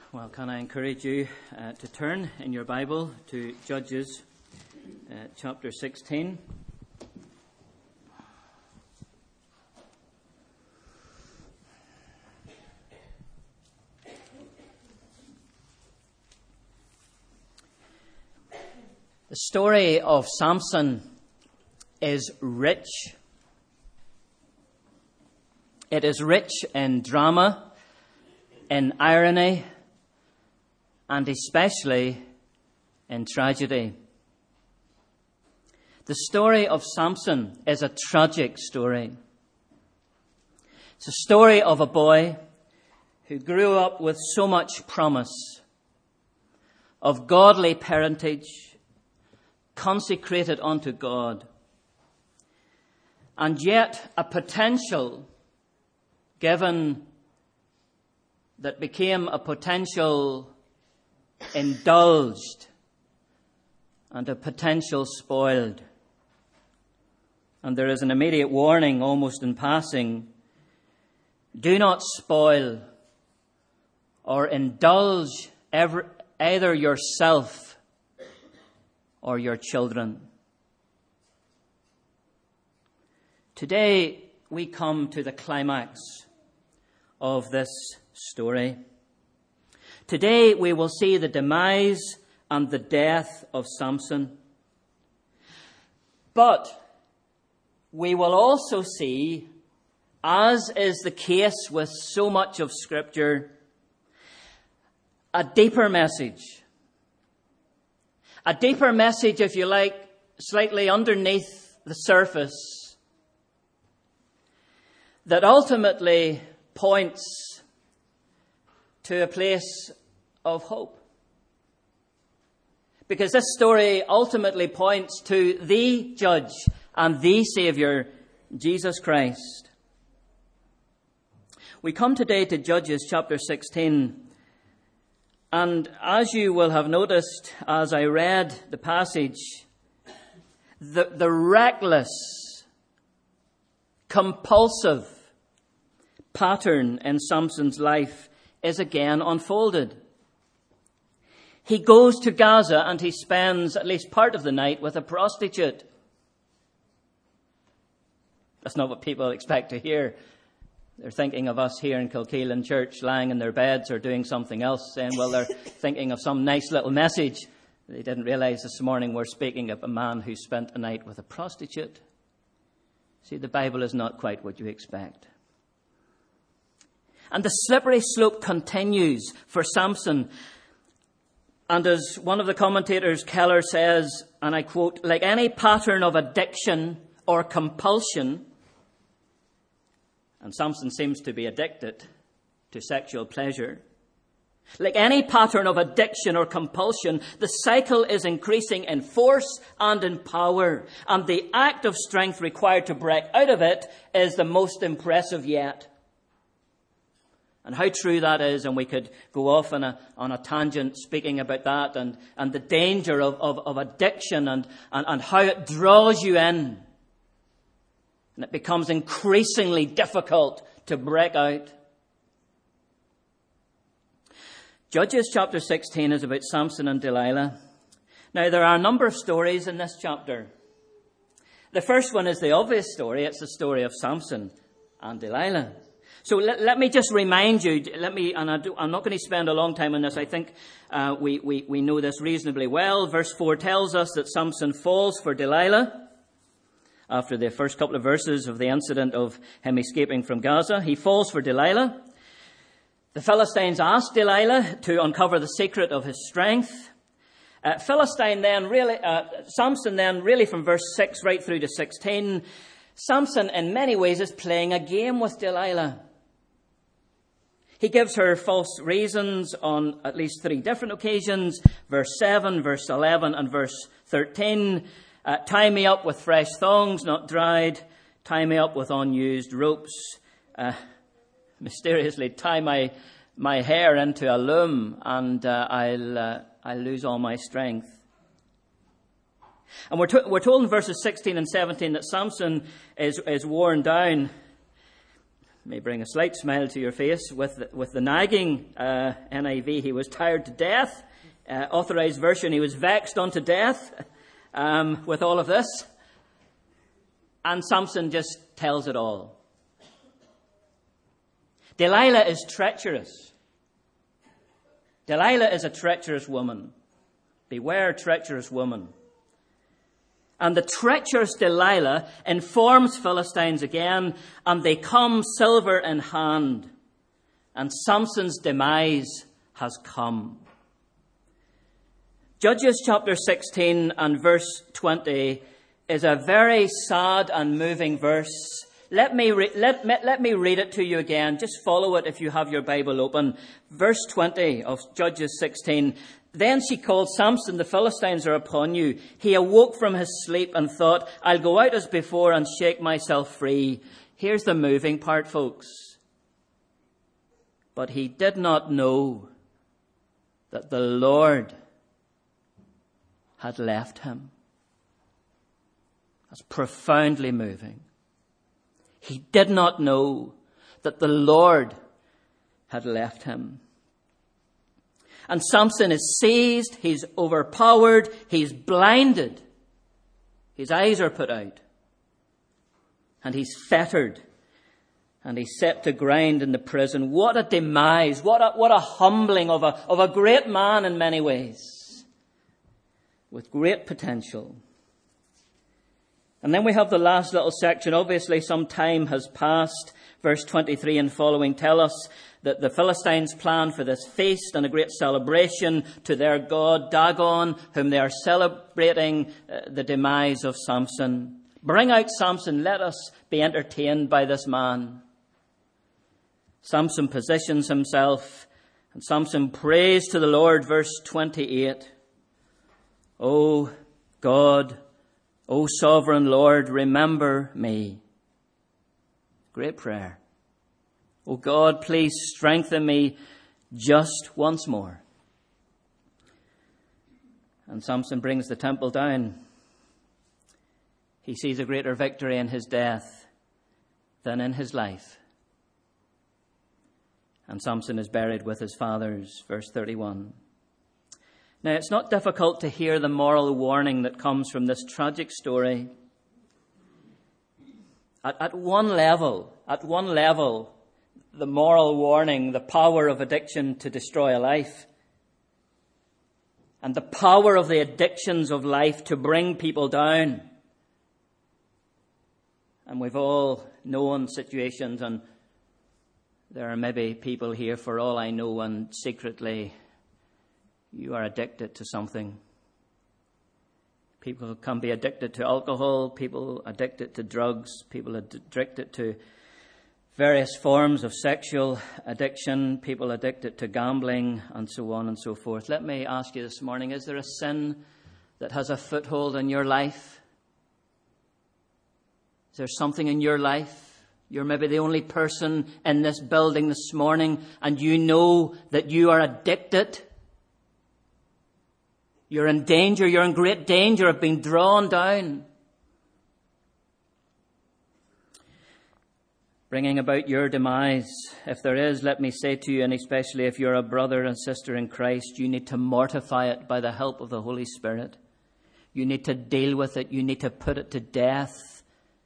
Well, can I encourage you to turn in your Bible to Judges chapter 16. The story of Samson is rich. It is rich in drama, in irony, and especially in tragedy. The story of Samson is a tragic story. It's a story of a boy who grew up with so much promise of godly parentage, consecrated unto God, and yet a potential given that became a potential indulged and a potential spoiled. And there is an immediate warning, almost in passing: do not spoil or indulge either yourself or your children. Today we come to the climax of this story. Today we will see the demise and the death of Samson. But we will also see, as is the case with so much of Scripture, a deeper message. A deeper message, if you like, slightly underneath the surface, that ultimately points to a place of hope. Because this story ultimately points to the Judge and the Saviour, Jesus Christ. We come today to Judges chapter 16. And as you will have noticed as I read the passage, the reckless, compulsive pattern in Samson's life is again unfolded. He goes to Gaza and he spends at least part of the night with a prostitute. That's not what people expect to hear. They're thinking of us here in Kilkeelan Church lying in their beds or doing something else, saying, well, they're thinking of some nice little message. They didn't realize this morning we're speaking of a man who spent a night with a prostitute. See, the Bible is not quite what you expect. And the slippery slope continues for Samson. And as one of the commentators, Keller, says, and I quote, like any pattern of addiction or compulsion, and Samson seems to be addicted to sexual pleasure, like any pattern of addiction or compulsion, the cycle is increasing in force and in power. And the act of strength required to break out of it is the most impressive yet. And how true that is, and we could go off on a tangent speaking about that and the danger of addiction and how it draws you in. And it becomes increasingly difficult to break out. Judges chapter 16 is about Samson and Delilah. Now, there are a number of stories in this chapter. The first one is the obvious story. It's the story of Samson and Delilah. So let me just remind you, I'm not going to spend a long time on this. I think we know this reasonably well. Verse 4 tells us that Samson falls for Delilah. After the first couple of verses of the incident of him escaping from Gaza, he falls for Delilah. The Philistines ask Delilah to uncover the secret of his strength. Samson then really from verse 6 right through to 16, Samson in many ways is playing a game with Delilah. He gives her false reasons on at least 3 different occasions. Verse 7, verse 11 and verse 13. Tie me up with fresh thongs, not dried. Tie me up with unused ropes. Mysteriously tie my hair into a loom, and I'll lose all my strength. And we're told in verses 16 and 17 that Samson is worn down. may bring a slight smile to your face. With the nagging NIV, he was tired to death. Authorized version, he was vexed unto death with all of this. And Samson just tells it all. Delilah is treacherous. Delilah is a treacherous woman. Beware, treacherous woman. And the treacherous Delilah informs Philistines again, and they come silver in hand. And Samson's demise has come. Judges chapter 16 and verse 20 is a very sad and moving verse. Let me read it to you again. Just follow it if you have your Bible open. Verse 20 of Judges 16. Then she called, Samson, the Philistines are upon you. He awoke from his sleep and thought, I'll go out as before and shake myself free. Here's the moving part, folks. But he did not know that the Lord had left him. That's profoundly moving. He did not know that the Lord had left him. And Samson is seized, he's overpowered, he's blinded. His eyes are put out. And he's fettered. And he's set to grind in the prison. What a demise, what a humbling of a great man in many ways. With great potential. And then we have the last little section. Obviously, some time has passed. Verse 23 and following tell us that the Philistines plan for this feast and a great celebration to their god Dagon, whom they are celebrating the demise of Samson. Bring out Samson. Let us be entertained by this man. Samson positions himself, and Samson prays to the Lord. Verse 28. O God, O sovereign Lord, remember me. Great prayer. O God, please strengthen me just once more. And Samson brings the temple down. He sees a greater victory in his death than in his life. And Samson is buried with his fathers. Verse 31. Now, it's not difficult to hear the moral warning that comes from this tragic story. At one level, the moral warning, the power of addiction to destroy a life, and the power of the addictions of life to bring people down. And we've all known situations, and there are maybe people here, for all I know, and secretly you are addicted to something. People can be addicted to alcohol, people addicted to drugs, people addicted to various forms of sexual addiction, people addicted to gambling, and so on and so forth. Let me ask you this morning, is there a sin that has a foothold in your life? Is there something in your life? You're maybe the only person in this building this morning, and you know that you are addicted. You're in danger, you're in great danger of being drawn down. Bringing about your demise. If there is, let me say to you, and especially if you're a brother and sister in Christ, you need to mortify it by the help of the Holy Spirit. You need to deal with it. You need to put it to death.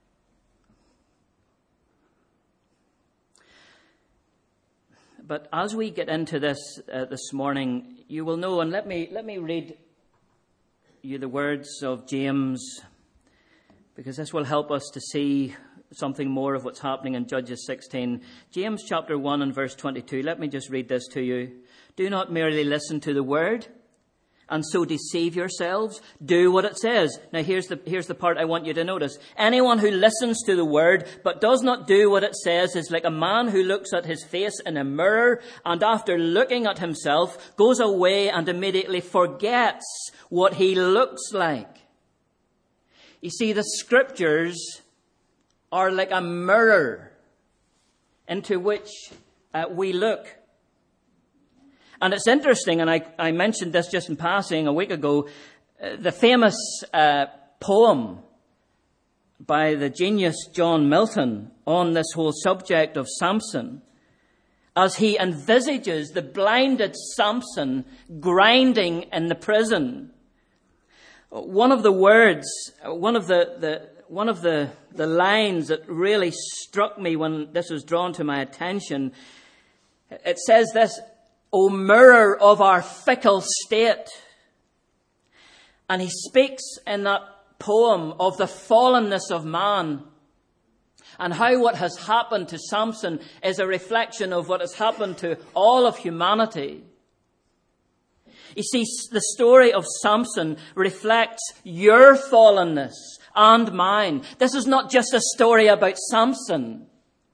But as we get into this this morning, you will know, and let me read you the words of James, because this will help us to see something more of what's happening in Judges 16. James chapter 1 and verse 22. Let me just read this to you. Do not merely listen to the word and so deceive yourselves. Do what it says. Now here's the part I want you to notice. Anyone who listens to the word but does not do what it says is like a man who looks at his face in a mirror and after looking at himself goes away and immediately forgets what he looks like. You see, the scriptures are like a mirror into which we look. And it's interesting, and I mentioned this just in passing a week ago, the famous poem by the genius John Milton on this whole subject of Samson, as he envisages the blinded Samson grinding in the prison. One of the words, one of the lines that really struck me when this was drawn to my attention, it says this: "O mirror of our fickle state." And he speaks in that poem of the fallenness of man, and how what has happened to Samson is a reflection of what has happened to all of humanity. You see, the story of Samson reflects your fallenness and mine. This is not just a story about Samson.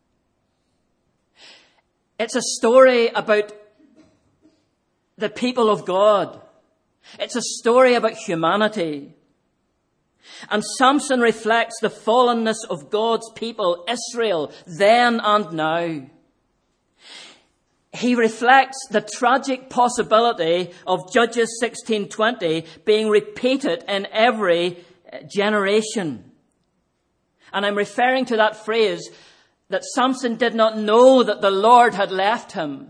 It's a story about the people of God. It's a story about humanity. And Samson reflects the fallenness of God's people, Israel, then and now. He reflects the tragic possibility of Judges 16:20 being repeated in every generation. And I'm referring to that phrase that Samson did not know that the Lord had left him.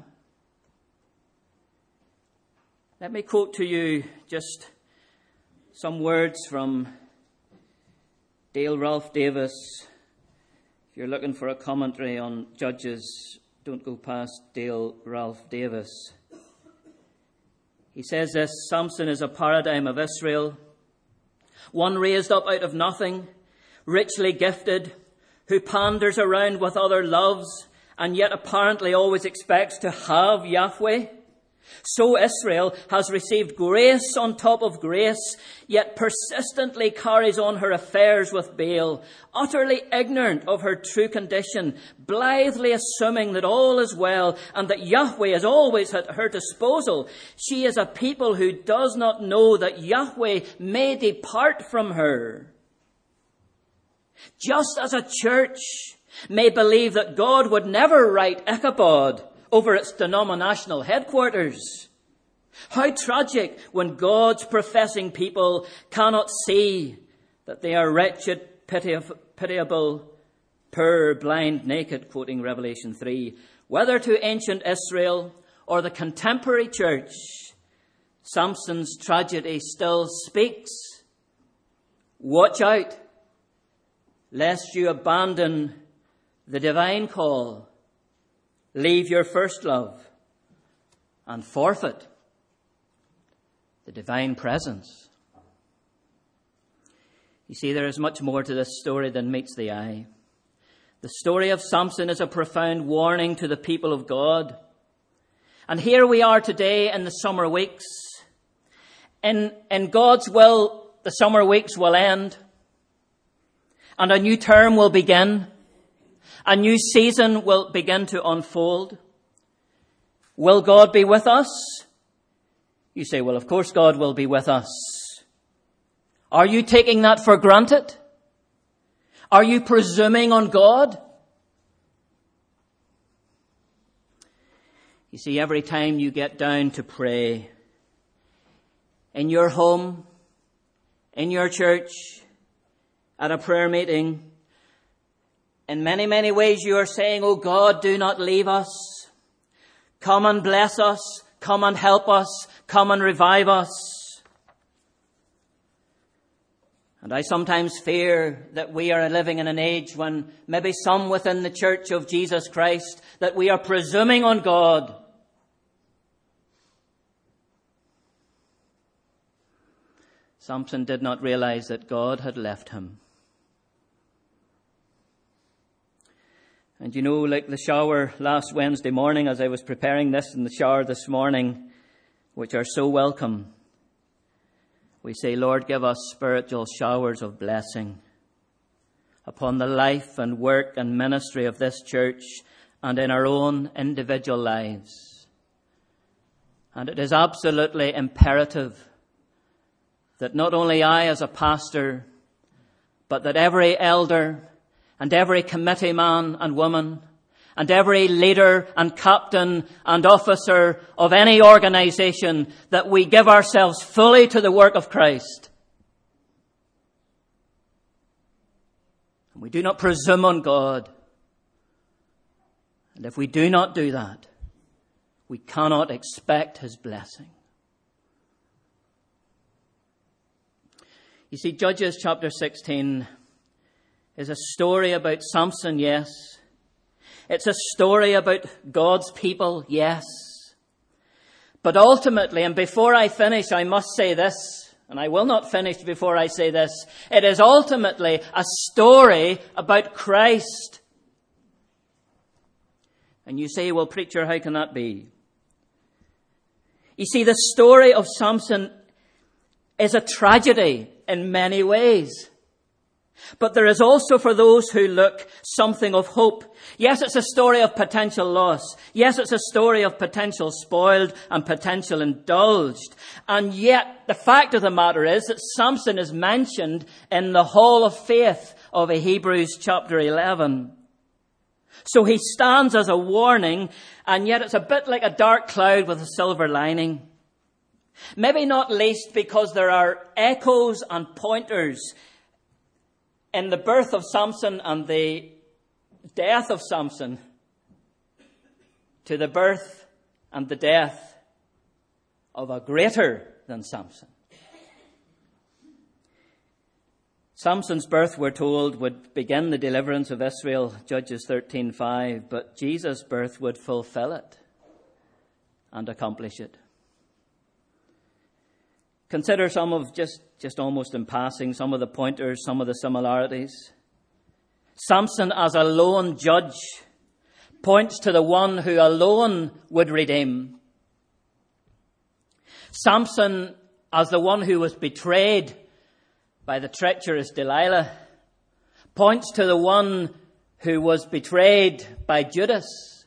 Let me quote to you just some words from Dale Ralph Davis. If you're looking for a commentary on Judges, don't go past Dale Ralph Davis. He says this: "Samson is a paradigm of Israel, one raised up out of nothing, richly gifted, who panders around with other loves and yet apparently always expects to have Yahweh. So Israel has received grace on top of grace, yet persistently carries on her affairs with Baal, utterly ignorant of her true condition, blithely assuming that all is well and that Yahweh is always at her disposal. She is a people who does not know that Yahweh may depart from her. Just as a church may believe that God would never write Ichabod over its denominational headquarters. How tragic when God's professing people cannot see that they are wretched, pitiable, poor, blind, naked," quoting Revelation 3. Whether to ancient Israel or the contemporary church, Samson's tragedy still speaks. Watch out, lest you abandon the divine call, leave your first love, and forfeit the divine presence. You see, there is much more to this story than meets the eye. The story of Samson is a profound warning to the people of God. And here we are today in the summer weeks. In God's will, the summer weeks will end, and a new term will begin. A new season will begin to unfold. Will God be with us? You say, well, of course God will be with us. Are you taking that for granted? Are you presuming on God? You see, every time you get down to pray, in your home, in your church, at a prayer meeting, in many, many ways you are saying, "Oh God, do not leave us. Come and bless us. Come and help us. Come and revive us." And I sometimes fear that we are living in an age when maybe some within the Church of Jesus Christ, that we are presuming on God. Samson did not realize that God had left him. And you know, like the shower last Wednesday morning, as I was preparing this in the shower this morning, which are so welcome, we say, Lord, give us spiritual showers of blessing upon the life and work and ministry of this church and in our own individual lives. And it is absolutely imperative that not only I as a pastor, but that every elder and every committee man and woman, and every leader and captain and officer of any organisation, that we give ourselves fully to the work of Christ. And we do not presume on God. And if we do not do that, we cannot expect his blessing. You see, Judges chapter 16 is a story about Samson, yes. It's a story about God's people, yes. But ultimately, and before I finish, I must say this, and I will not finish before I say this. It is ultimately a story about Christ. And you say, well, preacher, how can that be? You see, the story of Samson is a tragedy in many ways. But there is also, for those who look, something of hope. Yes, it's a story of potential loss. Yes, it's a story of potential spoiled and potential indulged. And yet, the fact of the matter is that Samson is mentioned in the Hall of Faith of Hebrews chapter 11. So he stands as a warning, and yet it's a bit like a dark cloud with a silver lining. Maybe not least because there are echoes and pointers in the birth of Samson and the death of Samson to the birth and the death of a greater than Samson. Samson's birth, we're told, would begin the deliverance of Israel, Judges 13:5, but Jesus' birth would fulfill it and accomplish it. Consider some of, just almost in passing, some of the pointers, some of the similarities. Samson as a lone judge points to the one who alone would redeem. Samson as the one who was betrayed by the treacherous Delilah points to the one who was betrayed by Judas.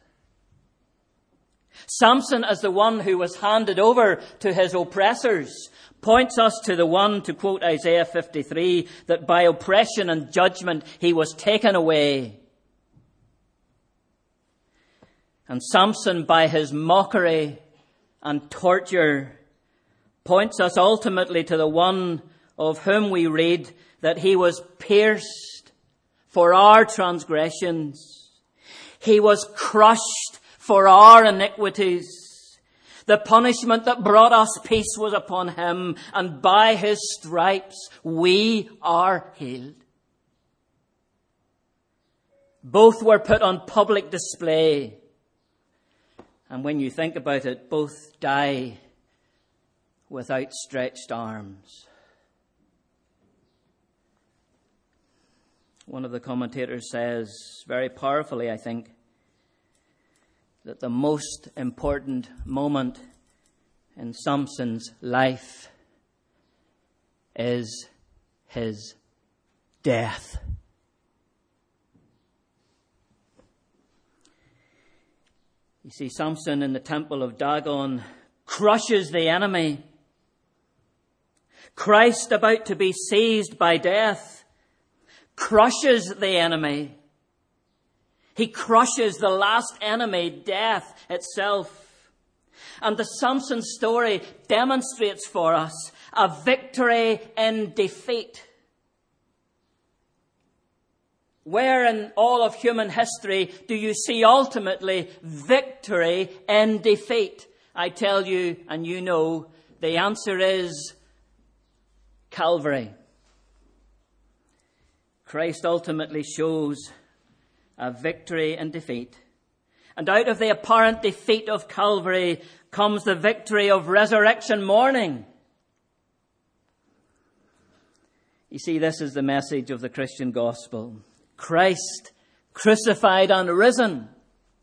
Samson as the one who was handed over to his oppressors points us to the one, to quote Isaiah 53, that by oppression and judgment he was taken away. And Samson, by his mockery and torture, points us ultimately to the one of whom we read that he was pierced for our transgressions. He was crushed for our iniquities. The punishment that brought us peace was upon him, and by his stripes we are healed. Both were put on public display. And when you think about it, both die with outstretched arms. One of the commentators says, very powerfully, I think, that the most important moment in Samson's life is his death. You see, Samson in the temple of Dagon crushes the enemy. Christ, about to be seized by death, crushes the enemy. He crushes the last enemy, death itself. And the Samson story demonstrates for us a victory in defeat. Where in all of human history do you see ultimately victory in defeat? I tell you, and you know, the answer is Calvary. Christ ultimately shows a victory and defeat. And out of the apparent defeat of Calvary comes the victory of resurrection morning. You see, this is the message of the Christian gospel. Christ crucified and risen.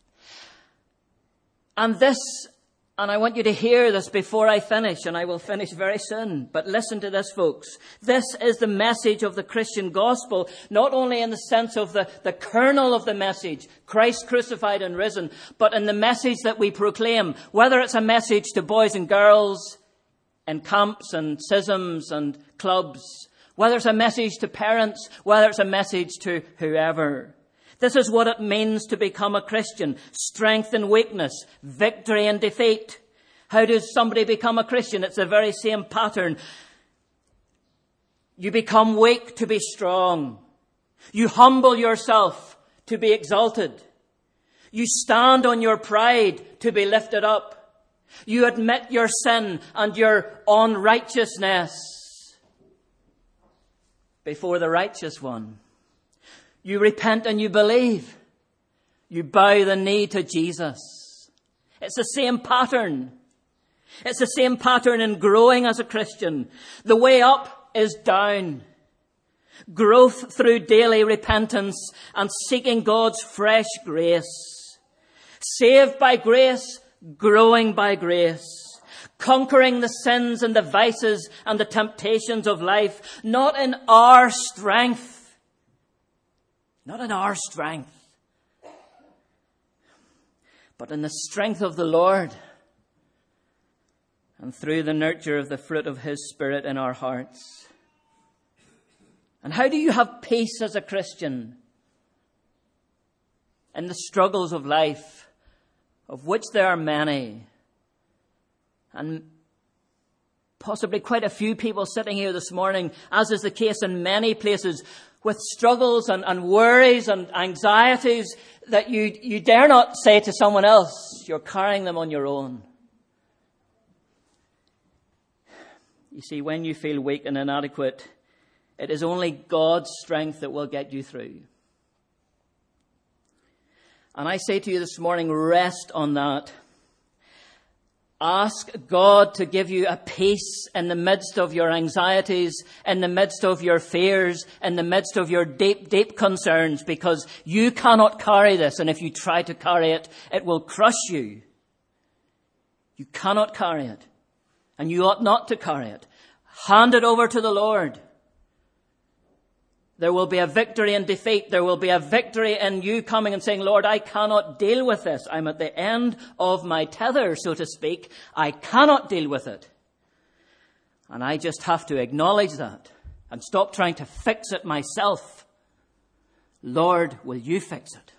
And this, and I want you to hear this before I finish, and I will finish very soon. But listen to this, folks. This is the message of the Christian gospel, not only in the sense of the kernel of the message, Christ crucified and risen, but in the message that we proclaim, whether it's a message to boys and girls in camps and schisms and clubs, whether it's a message to parents, whether it's a message to whoever. This is what it means to become a Christian. Strength and weakness, victory and defeat. How does somebody become a Christian? It's the very same pattern. You become weak to be strong. You humble yourself to be exalted. You stand on your pride to be lifted up. You admit your sin and your unrighteousness before the righteous one. You repent and you believe. You bow the knee to Jesus. It's the same pattern. It's the same pattern in growing as a Christian. The way up is down. Growth through daily repentance and seeking God's fresh grace. Saved by grace, growing by grace. Conquering the sins and the vices and the temptations of life, not in our strength. Not in our strength, but in the strength of the Lord and through the nurture of the fruit of His Spirit in our hearts. And how do you have peace as a Christian in the struggles of life, of which there are many, and possibly quite a few people sitting here this morning, as is the case in many places, with struggles and worries and anxieties that you dare not say to someone else. You're carrying them on your own. You see, when you feel weak and inadequate, it is only God's strength that will get you through. And I say to you this morning, rest on that. Ask God to give you a peace in the midst of your anxieties, in the midst of your fears, in the midst of your deep, deep concerns, because you cannot carry this. And if you try to carry it, it will crush you. You cannot carry it. And you ought not to carry it. Hand it over to the Lord. There will be a victory in defeat. There will be a victory in you coming and saying, Lord, I cannot deal with this. I'm at the end of my tether, so to speak. I cannot deal with it. And I just have to acknowledge that and stop trying to fix it myself. Lord, will you fix it?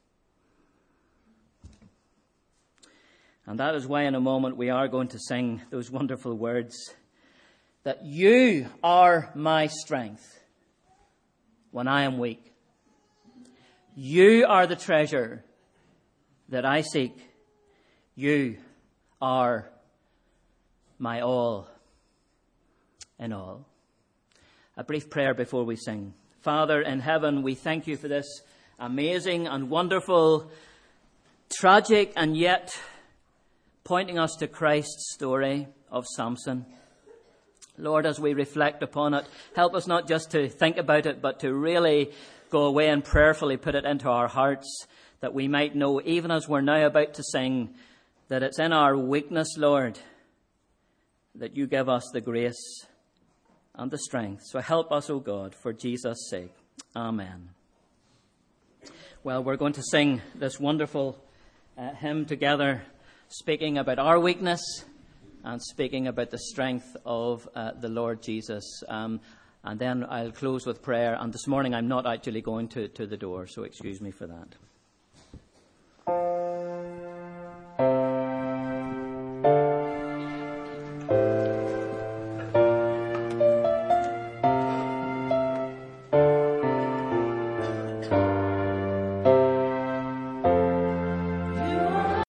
And that is why in a moment we are going to sing those wonderful words, that you are my strength when I am weak. You are the treasure that I seek. You are my all in all. A brief prayer before we sing. Father in heaven, we thank you for this amazing and wonderful, tragic and yet pointing us to Christ's story of Samson. Lord, as we reflect upon it, help us not just to think about it, but to really go away and prayerfully put it into our hearts, that we might know, even as we're now about to sing, that it's in our weakness, Lord, that you give us the grace and the strength. So help us, O God, for Jesus' sake. Amen. Well, we're going to sing this wonderful hymn together, speaking about our weakness and speaking about the strength of the Lord Jesus. And then I'll close with prayer. And this morning I'm not actually going to the door, so excuse me for that.